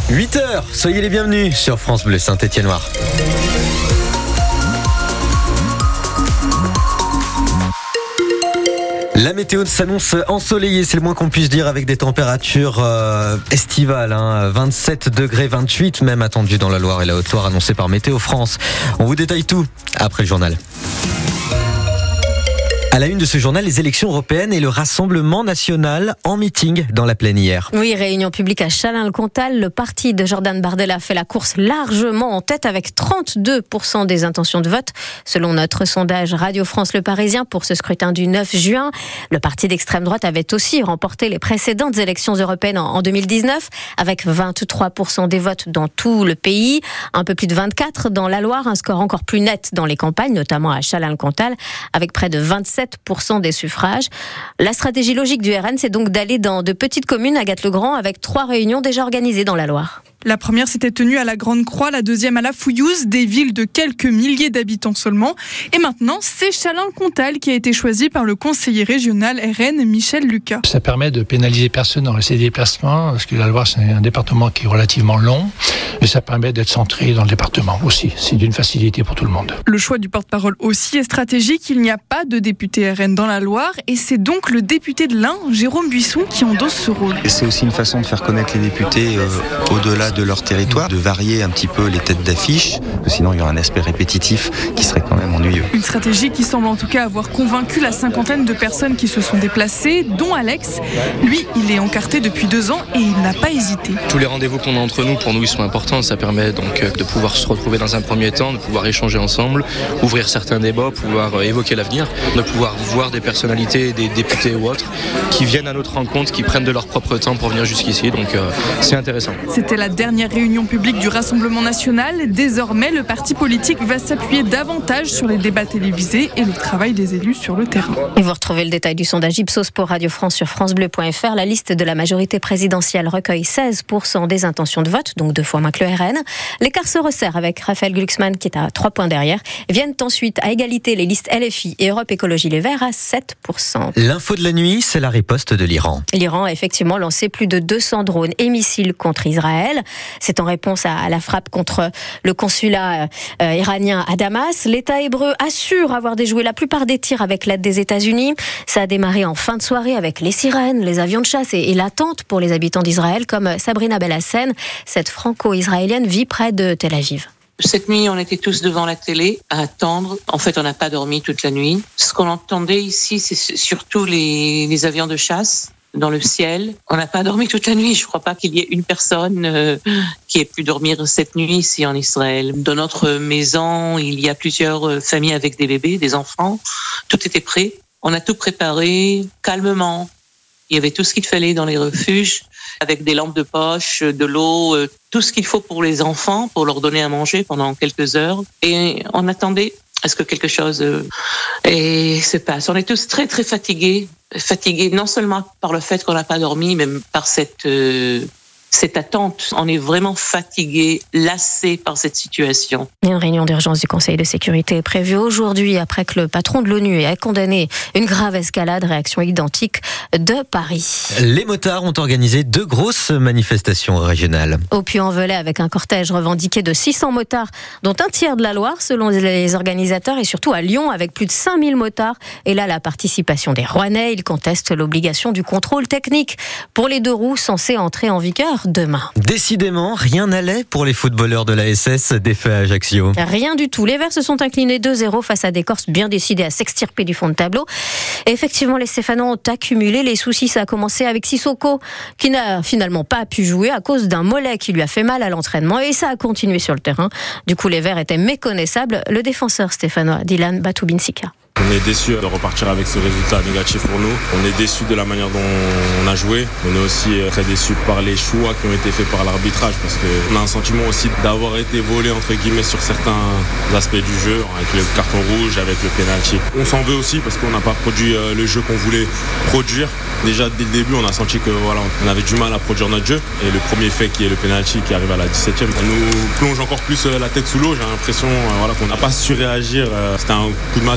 8h, soyez les bienvenus sur France Bleu Saint-Étienne-Loire. La météo s'annonce ensoleillée, c'est le moins qu'on puisse dire, avec des températures estivales, 27 degrés, 28 même attendus dans la Loire et la Haute-Loire, annoncé par Météo France. On vous détaille tout après le journal. À la une de ce journal, les élections européennes et le Rassemblement national en meeting dans la plaine hier. Oui, réunion publique à Chalain-le-Comtal. Le parti de Jordan Bardella fait la course largement en tête avec 32% des intentions de vote. Selon notre sondage Radio France Le Parisien pour ce scrutin du 9 juin, le parti d'extrême droite avait aussi remporté les précédentes élections européennes en 2019 avec 23% des votes dans tout le pays. Un peu plus de 24% dans la Loire, un score encore plus net dans les campagnes, notamment à Chalain-le-Comtal, avec près de 27% des suffrages. La stratégie logique du RN, c'est donc d'aller dans de petites communes, Agathe-le-Grand, avec 3 réunions déjà organisées dans la Loire. La première s'était tenue à la Grande-Croix, la deuxième à la Fouillouse, des villes de quelques milliers d'habitants seulement. Et maintenant, c'est Chalain-le-Comtal qui a été choisi par le conseiller régional RN, Michel Lucas. Ça permet de pénaliser personne dans ses déplacements, parce que la Loire, c'est un département qui est relativement long. Et ça permet d'être centré dans le département aussi. C'est d'une facilité pour tout le monde. Le choix du porte-parole aussi est stratégique. Il n'y a pas de député RN dans la Loire. Et c'est donc le député de l'Ain, Jérôme Buisson, qui endosse ce rôle. Et c'est aussi une façon de faire connaître les députés au-delà de leur territoire, de varier un petit peu les têtes d'affiche. Sinon, il y aura un aspect répétitif qui serait quand même ennuyeux. Une stratégie qui semble en tout cas avoir convaincu la cinquantaine de personnes qui se sont déplacées, dont Alex. Lui, il est encarté depuis 2 ans et il n'a pas hésité. Tous les rendez-vous qu'on a entre nous, pour nous, ils sont importants. Ça permet donc de pouvoir se retrouver dans un premier temps, de pouvoir échanger ensemble, ouvrir certains débats, pouvoir évoquer l'avenir, de pouvoir voir des personnalités, des députés ou autres, qui viennent à notre rencontre, qui prennent de leur propre temps pour venir jusqu'ici. Donc c'est intéressant. C'était la dernière réunion publique du Rassemblement national. Désormais, le parti politique va s'appuyer davantage sur les débats télévisés et le travail des élus sur le terrain. Et vous retrouvez le détail du sondage Ipsos pour Radio France sur francebleu.fr. La liste de la majorité présidentielle recueille 16% des intentions de vote, donc 2 fois moins que le RN. L'écart se resserre avec Raphaël Glucksmann qui est à 3 points derrière. Viennent ensuite à égalité les listes LFI et Europe Écologie Les Verts à 7%. L'info de la nuit, c'est la riposte de l'Iran. L'Iran a effectivement lancé plus de 200 drones et missiles contre Israël. C'est en réponse à la frappe contre le consulat iranien à Damas. L'État hébreu assure avoir déjoué la plupart des tirs avec l'aide des États-Unis. Ça a démarré en fin de soirée avec les sirènes, les avions de chasse et l'attente pour les habitants d'Israël, comme Sabrina Belhassen, cette franco-israélienne vit près de Tel Aviv. Cette nuit, on était tous devant la télé à attendre. En fait, on n'a pas dormi toute la nuit. Ce qu'on entendait ici, c'est surtout les avions de chasse dans le ciel. On n'a pas dormi toute la nuit. Je ne crois pas qu'il y ait une personne qui ait pu dormir cette nuit ici en Israël. Dans notre maison, il y a plusieurs familles avec des bébés, des enfants. Tout était prêt. On a tout préparé calmement. Il y avait tout ce qu'il fallait dans les refuges, avec des lampes de poche, de l'eau, tout ce qu'il faut pour les enfants, pour leur donner à manger pendant quelques heures. Et on attendait à ce que quelque chose se passe. On est tous très très fatigués non seulement par le fait qu'on n'a pas dormi, mais par cette attente. On est vraiment fatigués, lassés par cette situation. Une réunion d'urgence du Conseil de sécurité est prévue aujourd'hui après que le patron de l'ONU ait condamné une grave escalade, réaction identique de Paris. Les motards ont organisé 2 grosses manifestations régionales. Au Puy-en-Velay avec un cortège revendiqué de 600 motards, dont un tiers de la Loire selon les organisateurs, et surtout à Lyon avec plus de 5000 motards. Et là, la participation des Rouennais, ils contestent l'obligation du contrôle technique pour les 2 roues censées entrer en vigueur demain. Décidément, rien n'allait pour les footballeurs de la SS défaits à Ajaccio. Rien du tout. Les Verts se sont inclinés 2-0 face à des Corses bien décidés à s'extirper du fond de tableau. Et effectivement, les Stéphanois ont accumulé les soucis. Ça a commencé avec Sissoko, qui n'a finalement pas pu jouer à cause d'un mollet qui lui a fait mal à l'entraînement. Et ça a continué sur le terrain. Du coup, les Verts étaient méconnaissables. Le défenseur stéphanois, Dylan Batoubinsika. On est déçus de repartir avec ce résultat négatif pour nous. On est déçus de la manière dont on a joué. On est aussi très déçus par les choix qui ont été faits par l'arbitrage parce qu'on a un sentiment aussi d'avoir été volé entre guillemets sur certains aspects du jeu, avec le carton rouge, avec le penalty. On s'en veut aussi parce qu'on n'a pas produit le jeu qu'on voulait produire. Déjà dès le début, on a senti que on avait du mal à produire notre jeu. Et le premier fait qui est le penalty qui arrive à la 17e, ça nous plonge encore plus la tête sous l'eau. J'ai l'impression qu'on n'a pas su réagir. C'était un coup de massue un peu.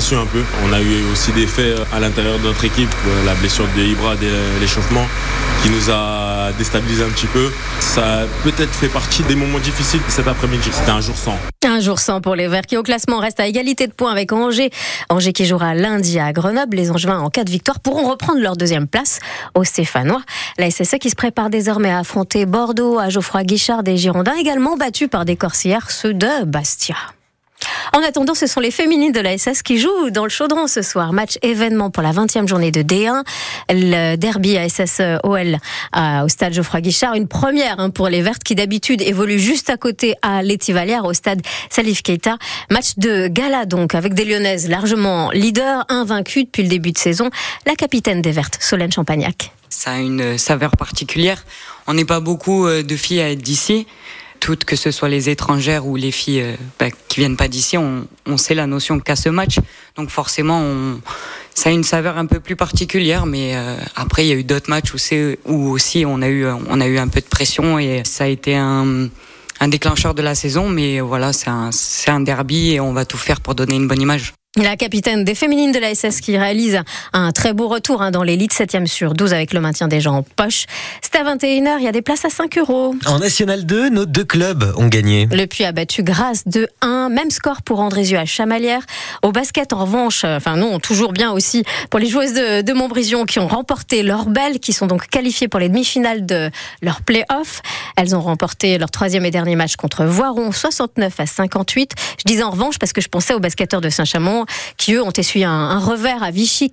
On a eu aussi des faits à l'intérieur de notre équipe, la blessure de Ibra dès l'échauffement qui nous a déstabilisé un petit peu. Ça a peut-être fait partie des moments difficiles cet après-midi. C'était un jour sans. Un jour sans pour les Verts qui au classement restent à égalité de points avec Angers. Angers qui jouera lundi à Grenoble. Les Angevins en cas de victoire pourront reprendre leur deuxième place aux Stéphanois. La SSE qui se prépare désormais à affronter Bordeaux, à Geoffroy Guichard des Girondins, également battus par des Corsières, ceux de Bastia. En attendant, ce sont les féminines de la SS qui jouent dans le Chaudron ce soir. Match événement pour la 20e journée de D1. Le derby ASS-OL au stade Geoffroy Guichard. Une première pour les Vertes qui d'habitude évoluent juste à côté à l'Étivalière au stade Salif Keita. Match de gala donc avec des Lyonnaises largement leaders, invaincues depuis le début de saison. La capitaine des Vertes, Solène Champagnac. Ça a une saveur particulière. On n'est pas beaucoup de filles à être d'ici. Toutes, que ce soit les étrangères ou les filles qui viennent pas d'ici, on sait la notion qu'a ce match. Donc forcément, ça a une saveur un peu plus particulière. Mais après, il y a eu d'autres matchs où aussi on a eu un peu de pression et ça a été un déclencheur de la saison. Mais voilà, c'est un derby et on va tout faire pour donner une bonne image. La capitaine des féminines de la SS qui réalise un très beau retour dans l'élite 7e sur 12 avec le maintien des gens en poche. C'est à 21h, il y a des places à 5 €. En National 2, nos deux clubs ont gagné. Le Puy a battu Grasse 2-1, même score pour Andrézieux à Chamalières. Au basket, en revanche, toujours bien aussi pour les joueuses de Montbrison qui ont remporté leur belle, qui sont donc qualifiées pour les demi-finales de leur play-off. Elles ont remporté leur 3e et dernier match contre Voiron, 69-58. Je disais en revanche parce que je pensais aux basketteurs de Saint-Chamond qui eux ont essuyé un revers à Vichy,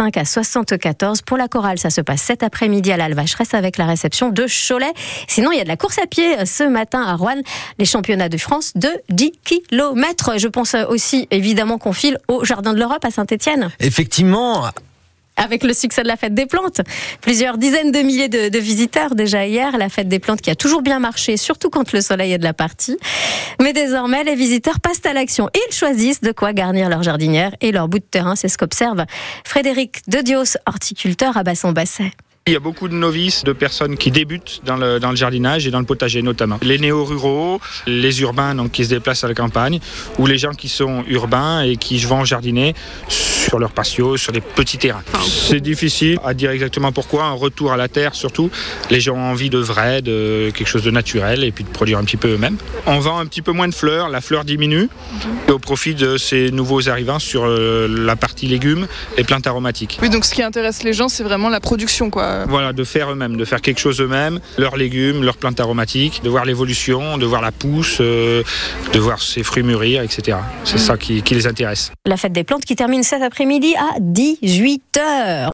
85-74. Pour la chorale, ça se passe cet après-midi à l'Alvacheresse avec la réception de Cholet. Sinon, il y a de la course à pied ce matin à Roanne, les championnats de France de 10 km. Je pense aussi évidemment qu'on file au Jardin de l'Europe à Saint-Étienne. Effectivement. Avec le succès de la fête des plantes. Plusieurs dizaines de milliers de visiteurs déjà hier. La fête des plantes qui a toujours bien marché, surtout quand le soleil est de la partie. Mais désormais, les visiteurs passent à l'action. Ils choisissent de quoi garnir leur jardinière et leur bout de terrain. C'est ce qu'observe Frédéric Dedios, horticulteur à Basson-Basset. Il y a beaucoup de novices, de personnes qui débutent dans le jardinage et dans le potager notamment. Les néo-ruraux, les urbains donc, qui se déplacent à la campagne, ou les gens qui sont urbains et qui vont jardiner sur leur patio, sur des petits terrains. C'est difficile à dire exactement pourquoi, un retour à la terre surtout. Les gens ont envie de vrai, de quelque chose de naturel et puis de produire un petit peu eux-mêmes. On vend un petit peu moins de fleurs, la fleur diminue au profit de ces nouveaux arrivants sur la partie légumes et plantes aromatiques. Oui, donc ce qui intéresse les gens, c'est vraiment la production, quoi. Voilà, de faire eux-mêmes, de faire quelque chose eux-mêmes, leurs légumes, leurs plantes aromatiques, de voir l'évolution, de voir la pousse, de voir ses fruits mûrir, etc. C'est ça qui les intéresse. La fête des plantes qui termine cet après-midi à 18h.